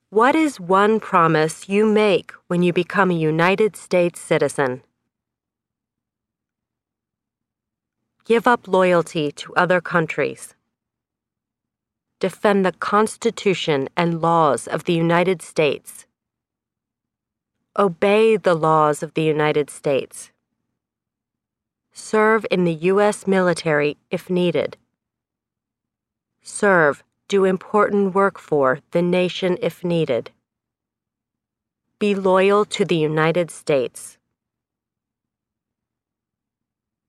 What is one promise you make when you become a United States citizen? Give up loyalty to other countries. Defend the Constitution and laws of the United States. Obey the laws of the United States. Serve in the U.S. military if needed. Serve, do important work for the nation if needed. Be loyal to the United States.